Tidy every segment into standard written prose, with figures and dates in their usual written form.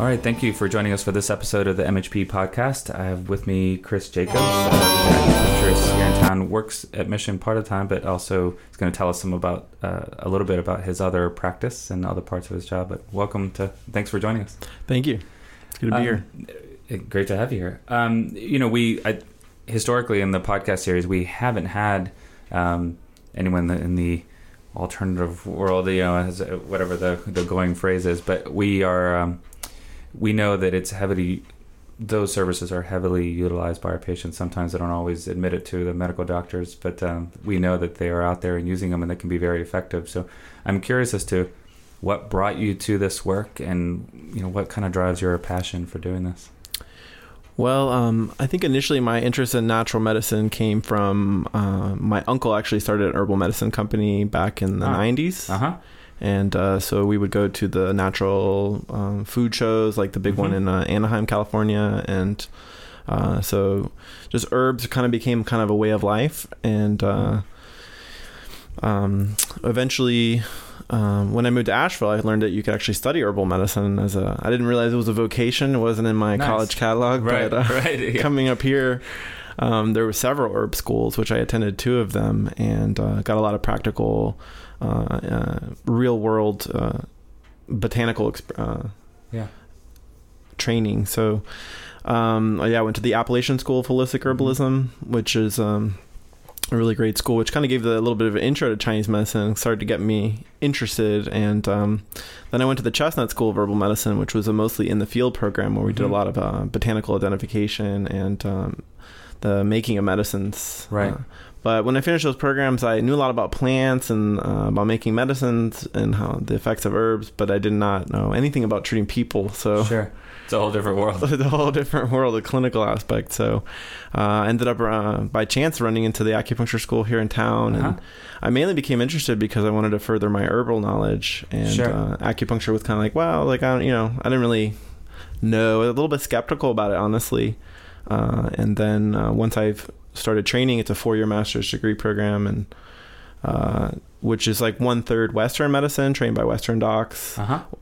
right, thank you for joining us for this episode of the MHP podcast. I have with me Chris Jacobs, who's an acupuncturist here in town, works at Mission part of the time, but also is going to tell us a little bit about his other practice and other parts of his job. But thanks for joining us. Thank you. It's good to be here. Great to have you here. Historically in the podcast series, we haven't had anyone in the alternative world, as whatever the going phrase is, but we know that those services are heavily utilized by our patients. Sometimes they don't always admit it to the medical doctors, but we know that they are out there and using them, and they can be very effective. So I'm curious as to what brought you to this work, and what kind of drives your passion for doing this. Well, I think initially my interest in natural medicine came from my uncle actually started an herbal medicine company back in the 90s. Uh-huh. And so we would go to the natural food shows, like the big one in Anaheim, California. And so just herbs kind of became kind of a way of life. And eventually... when I moved to Asheville, I learned that you could actually study herbal medicine I didn't realize it was a vocation. It wasn't in my college catalog, but coming up here, there were several herb schools, which I attended 2 of them, and got a lot of practical, real world, botanical, training. So, I went to the Appalachian School of Holistic Herbalism, which is, a really great school, which kind of gave a little bit of an intro to Chinese medicine and started to get me interested. And then I went to the Chestnut School of Herbal Medicine, which was a mostly in the field program where we did a lot of botanical identification and the making of medicines. Right. But when I finished those programs, I knew a lot about plants and about making medicines and how the effects of herbs, but I did not know anything about treating people. So sure. It's a whole different world. It's a whole different world, the clinical aspect. So I ended up by chance running into the acupuncture school here in town. And I mainly became interested because I wanted to further my herbal knowledge. And acupuncture was kind of like, I didn't really know. I was a little bit skeptical about it, honestly. And then once I've started training, it's a 4-year master's degree program, and which is like 1/3 Western medicine, trained by Western docs,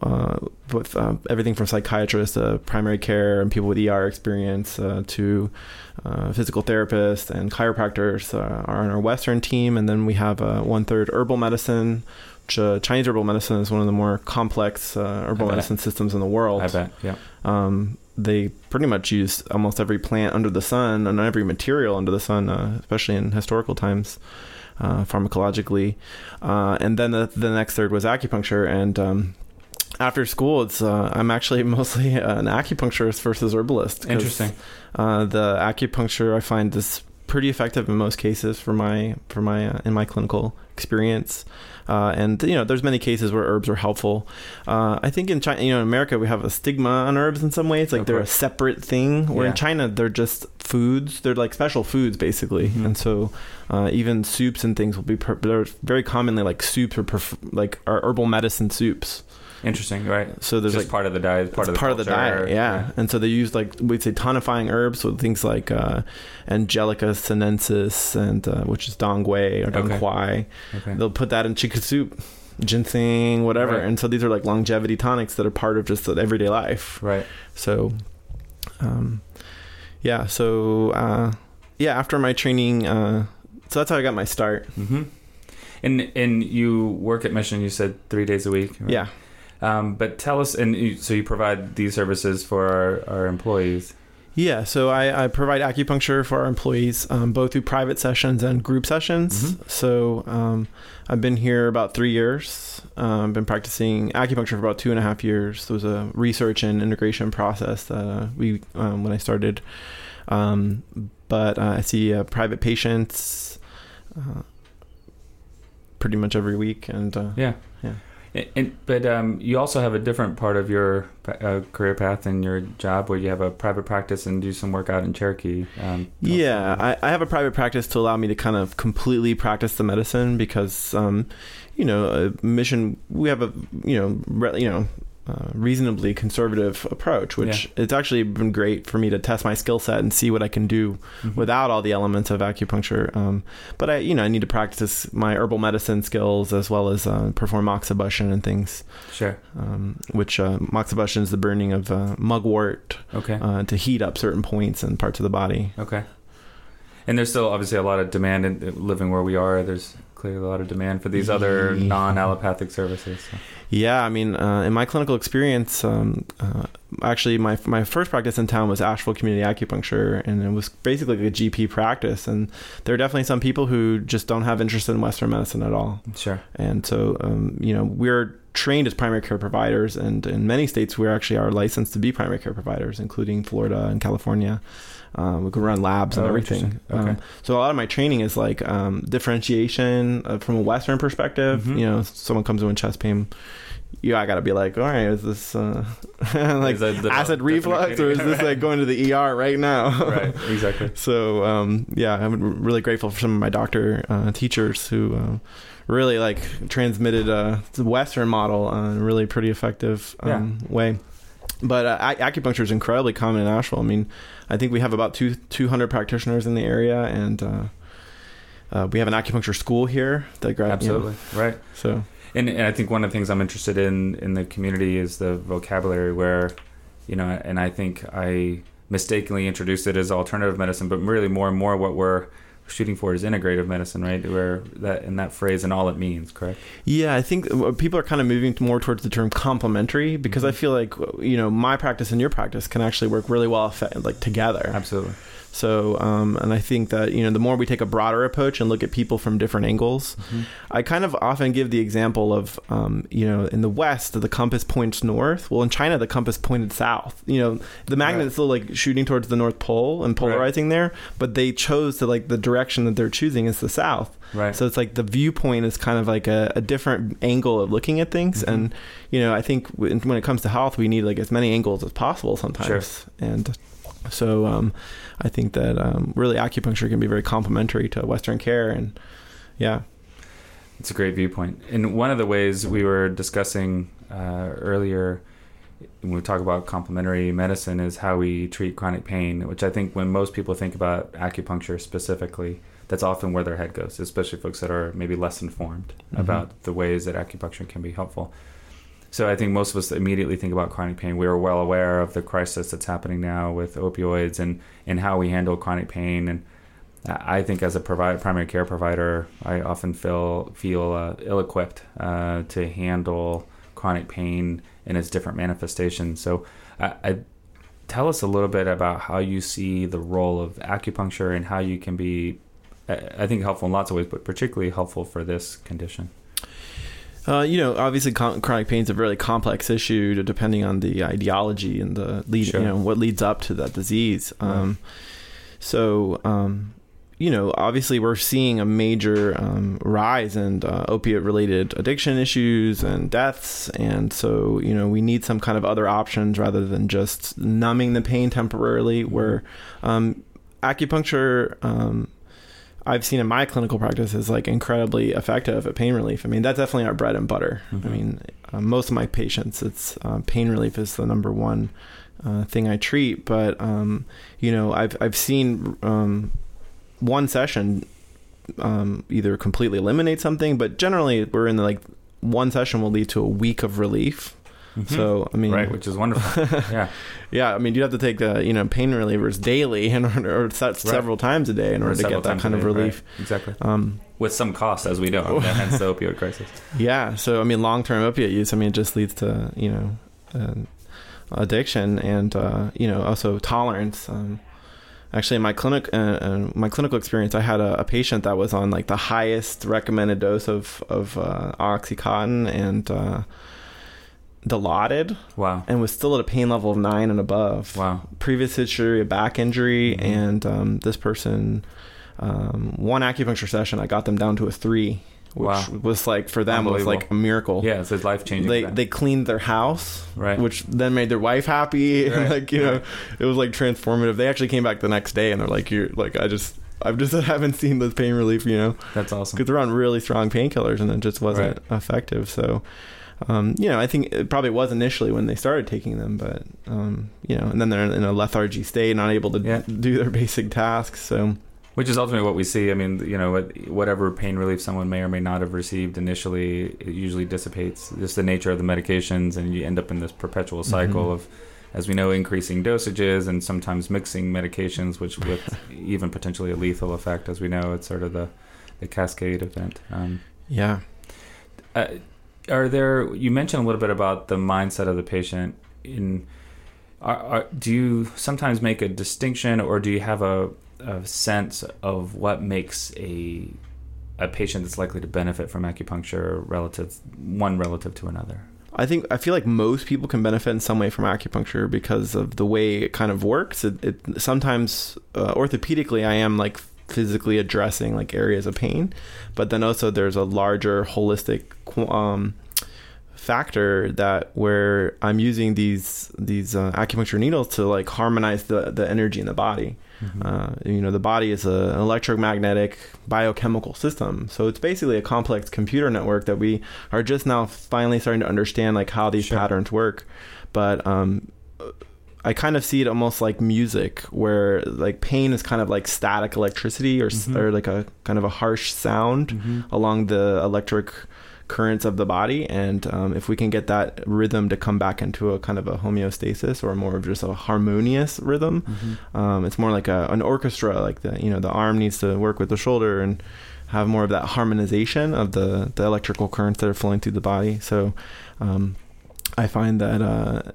with everything from psychiatrists to primary care and people with ER experience to physical therapists and chiropractors are on our Western team. And then we have 1/3 herbal medicine, which Chinese herbal medicine is one of the more complex herbal medicine systems in the world. I bet, yeah. They pretty much use almost every plant under the sun and every material under the sun, especially in historical times. Pharmacologically, and then the next third was acupuncture. And after school, I'm actually mostly an acupuncturist versus herbalist. Interesting. The acupuncture I find is pretty effective in most cases in my clinical experience. And there's many cases where herbs are helpful. I think in China, in America, we have a stigma on herbs in some ways, like they're a separate thing. Where in China, they're just foods. They're like special foods, basically. And so even soups and things will be. They're very commonly like soups are herbal medicine soups. Interesting, right? So there's just part of the diet, part of the diet, yeah. And so they use we'd say tonifying herbs with things like Angelica sinensis and which is dong gui or dong quai. Okay. They'll put that in chicken soup, ginseng, whatever. Right. And so these are like longevity tonics that are part of just the everyday life. Right. So, after my training, so that's how I got my start. Mm-hmm. And you work at Mission, you said 3 days a week, right? Yeah. But tell us, so you provide these services for our employees? Yeah, so I provide acupuncture for our employees, both through private sessions and group sessions. Mm-hmm. So I've been here about 3 years. I've been practicing acupuncture for about 2.5 years. There was a research and integration process that when I started. But I see private patients pretty much every week. And yeah. But you also have a different part of your career path in your job where you have a private practice and do some work out in Cherokee. I have a private practice to allow me to kind of completely practice the medicine because, Mission, we have reasonably conservative approach, which it's actually been great for me to test my skill set and see what I can do without all the elements of acupuncture. But I need to practice my herbal medicine skills as well as perform moxibustion and things. Sure. Which moxibustion is the burning of mugwort to heat up certain points and parts of the body. Okay. And there's still obviously a lot of demand in living where we are. There's clearly a lot of demand for these other non-allopathic services. So. Yeah, I mean, in my clinical experience, actually my first practice in town was Asheville Community Acupuncture, and it was basically like a GP practice. And there are definitely some people who just don't have interest in Western medicine at all. Sure. And so, we're trained as primary care providers, and in many states we actually are licensed to be primary care providers, including Florida and California. We can run labs and everything. Okay. So a lot of my training is like differentiation from a Western perspective. Someone comes in with chest pain, I got to be like, all right, is this like is acid reflux, or is this like going to the ER right now? Right, exactly. So I'm really grateful for some of my doctor teachers who really like transmitted the Western model in a really pretty effective way. But acupuncture is incredibly common in Asheville. I mean, I think we have about 200 practitioners in the area, and we have an acupuncture school here. Absolutely, right. So, and I think one of the things I'm interested in the community is the vocabulary where, and I think I mistakenly introduced it as alternative medicine, but really more and more what we're shooting for is integrative medicine, right? Where that phrase and all it means, correct? Yeah, I think people are kind of moving more towards the term complementary, because I feel like my practice and your practice can actually work really well together. Absolutely. So, and I think that, the more we take a broader approach and look at people from different angles, I kind of often give the example of, in the West, the compass points north. Well, in China, the compass pointed south. The magnet is still like shooting towards the North Pole and polarizing there, but they chose to the direction that they're choosing is the south. Right. So it's like the viewpoint is kind of like a different angle of looking at things. And, I think when it comes to health, we need like as many angles as possible sometimes. Sure. And so I think that really acupuncture can be very complementary to Western care. And it's a great viewpoint. And one of the ways we were discussing earlier when we talk about complementary medicine is how we treat chronic pain, which I think when most people think about acupuncture specifically, that's often where their head goes, especially folks that are maybe less informed about the ways that acupuncture can be helpful. So I think most of us immediately think about chronic pain. We are well aware of the crisis that's happening now with opioids and how we handle chronic pain. And I think as a primary care provider, I often feel ill-equipped to handle chronic pain in its different manifestations. So tell us a little bit about how you see the role of acupuncture and how you can be, I think, helpful in lots of ways, but particularly helpful for this condition. Obviously chronic pain is a very complex issue depending on the ideology and the what leads up to that disease. Obviously we're seeing a major rise in opiate-related addiction issues and deaths. And so, we need some kind of other options rather than just numbing the pain temporarily, where acupuncture, I've seen in my clinical practice is incredibly effective at pain relief. I mean, that's definitely our bread and butter. I mean, most of my patients, it's pain relief is the number one thing I treat. But, I've seen one session either completely eliminate something, but generally we're in one session will lead to a week of relief. So, I mean, right, which is wonderful. Yeah. Yeah. I mean, you'd have to take the, pain relievers daily or several times a day in order to get that kind of relief. Right. Exactly. With some cost, as we know, hence the opioid crisis. Yeah. So, I mean, long-term opiate use, it just leads to, addiction and, also tolerance. Actually, in my clinical experience, I had a patient that was on the highest recommended dose of Oxycontin and, Dilaudid. Wow. And was still at a pain level of 9 and above. Wow. Previous history of back injury, and this person, one acupuncture session, I got them down to a 3, which was for them was a miracle. Yeah, it's life changing. They cleaned their house, right, which then made their wife happy. Right. And it was transformative. They actually came back the next day and they're I haven't seen this pain relief. That's awesome. Because they're on really strong painkillers and it just wasn't effective. So. I think it probably was initially when they started taking them, but, and then they're in a lethargy state, not able to do their basic tasks. So, which is ultimately what we see. I mean, whatever pain relief someone may or may not have received initially, it usually dissipates. Just the nature of the medications, and you end up in this perpetual cycle of, as we know, increasing dosages and sometimes mixing medications, which with even potentially a lethal effect. As we know, it's sort of the cascade event. You mentioned a little bit about the mindset of the patient. Do you sometimes make a distinction, or do you have a sense of what makes a patient that's likely to benefit from acupuncture relative to another? I feel like most people can benefit in some way from acupuncture because of the way it kind of works. It sometimes orthopedically, I am like physically addressing like areas of pain, but then also there's a larger holistic factor that where I'm using these acupuncture needles to like harmonize the energy in the body. The body is an electromagnetic biochemical system, so it's basically a complex computer network that we are just now finally starting to understand like how these patterns work. But I kind of see it almost like music, where like pain is kind of like static electricity or like a kind of a harsh sound along the electric currents of the body, and if we can get that rhythm to come back into a kind of a homeostasis or more of just a harmonious rhythm, it's more like an orchestra. Like the arm needs to work with the shoulder and have more of that harmonization of the electrical currents that are flowing through the body. So I find that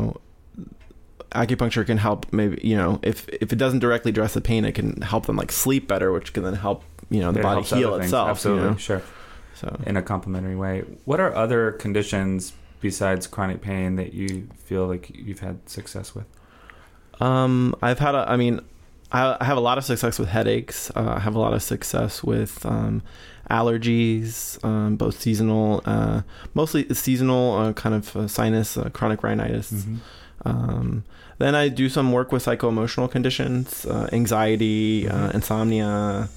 acupuncture can help. Maybe if it doesn't directly address the pain, it can help them like sleep better, which can then help the body heal itself. Absolutely, sure. So in a complementary way. What are other conditions besides chronic pain that you feel like you've had success with? I have a lot of success with headaches. I have a lot of success with allergies, both seasonal, mostly seasonal, kind of sinus, chronic rhinitis. Then I do some work with psycho-emotional conditions, anxiety, insomnia,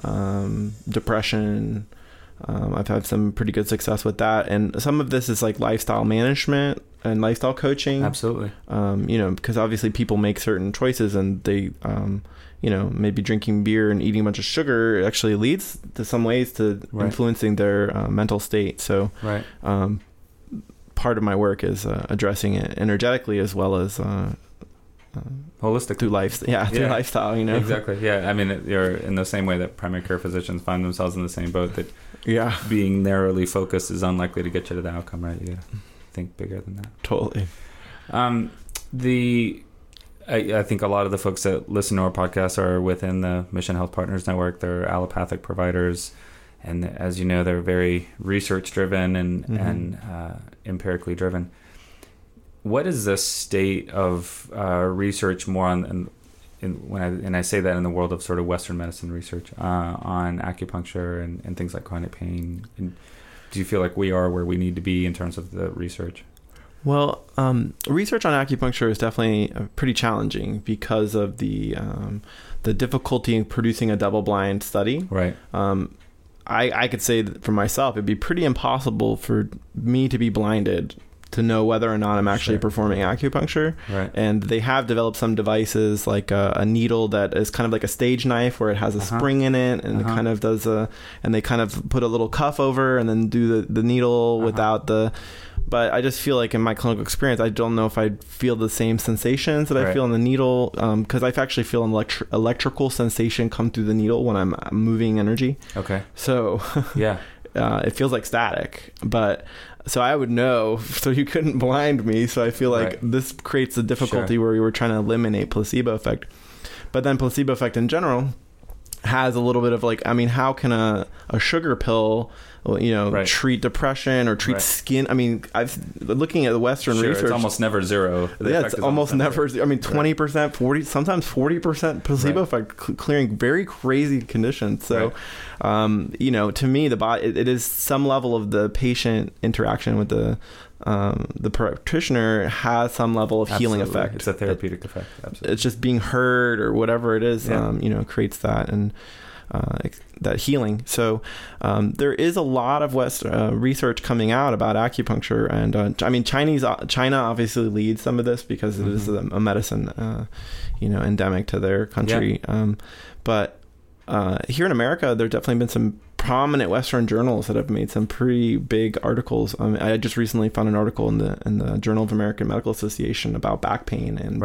depression. I've had some pretty good success with that, and some of this is like lifestyle management and lifestyle coaching. Absolutely. Because obviously people make certain choices, and they, maybe drinking beer and eating a bunch of sugar actually leads to some ways to influencing their mental state. So, part of my work is addressing it energetically as well as holistic through lifestyle. Exactly. Yeah. I mean, you're in the same way that primary care physicians find themselves in the same boat, that being narrowly focused is unlikely to get you to the outcome, right? You gotta think bigger than that. Totally. I think a lot of the folks that listen to our podcast are within the Mission Health Partners Network. They're allopathic providers, and as you know, they're very research driven and empirically driven. What is the state of research more on, when I say that in the world of sort of Western medicine research on acupuncture and things like chronic pain? And do you feel like we are where we need to be in terms of the research? Well, research on acupuncture is definitely pretty challenging because of the difficulty in producing a double-blind study. Right. I could say that for myself, it'd be pretty impossible for me to be blinded to know whether or not I'm actually performing acupuncture. Right. And they have developed some devices like a needle that is kind of like a stage knife where it has a spring in it, and it kind of does and they kind of put a little cuff over and then do the needle without the, but I just feel like in my clinical experience, I don't know if I feel the same sensations that I feel in the needle, because I actually feel an electrical sensation come through the needle when I'm moving energy. Okay. So it feels like static, but so I would know, so you couldn't blind me. So I feel like this creates a difficulty where we were trying to eliminate placebo effect. But then placebo effect in general has a little bit of like, I mean, how can a sugar pill, treat depression or treat skin? I mean, looking at the Western research, it's almost never zero. It's almost never. I mean, 20%, 40, sometimes 40% placebo effect, clearing very crazy conditions. So, to me, the body, it is some level of the patient interaction with the practitioner has some level of healing effect. It's a therapeutic effect. Absolutely. It's just being heard or whatever it is, creates that. And that healing. So there is a lot of research coming out about acupuncture, and I mean China obviously leads some of this because it is a medicine endemic to their country. But here in America, there's definitely been some prominent Western journals that have made some pretty big articles. I just recently found an article in the Journal of American Medical Association about back pain and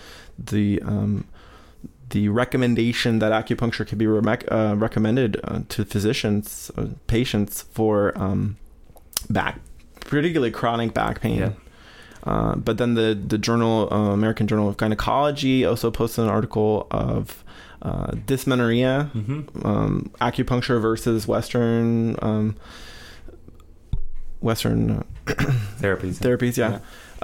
the recommendation that acupuncture could be recommended to physicians, patients for particularly chronic back pain. Yeah. But then the journal, American Journal of Gynecology, also posted an article of dysmenorrhea, acupuncture versus Western therapies. Yeah.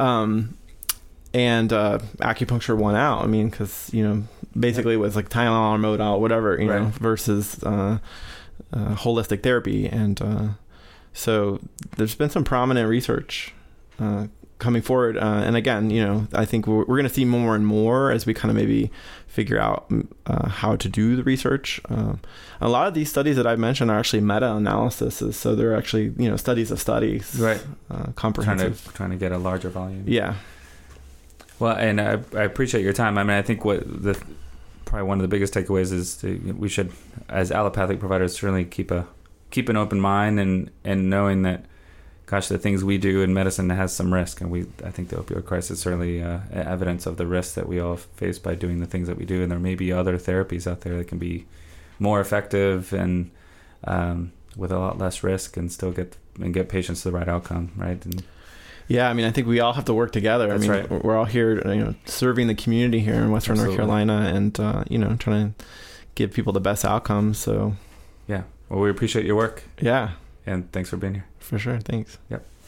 And acupuncture won out. I mean, because basically it was like Tylenol or Modal, whatever, versus holistic therapy, and so there's been some prominent research coming forward, and again, I think we're going to see more and more as we kind of maybe figure out how to do the research. A lot of these studies that I've mentioned are actually meta-analyses, so they're actually studies of studies, right? Comprehensive, trying to get a larger volume. Yeah. Well, and I appreciate your time. I mean, I think probably one of the biggest takeaways is we should, as allopathic providers, certainly keep an open mind and knowing that, gosh, the things we do in medicine has some risk, and I think the opioid crisis is certainly evidence of the risk that we all face by doing the things that we do, and there may be other therapies out there that can be more effective and with a lot less risk and still get patients to the right outcome, right? And yeah, I mean, I think we all have to work together. That's right. We're all here, serving the community here in Western North Carolina, and trying to give people the best outcomes. So, yeah. Well, we appreciate your work. Yeah. And thanks for being here. For sure. Thanks. Yep.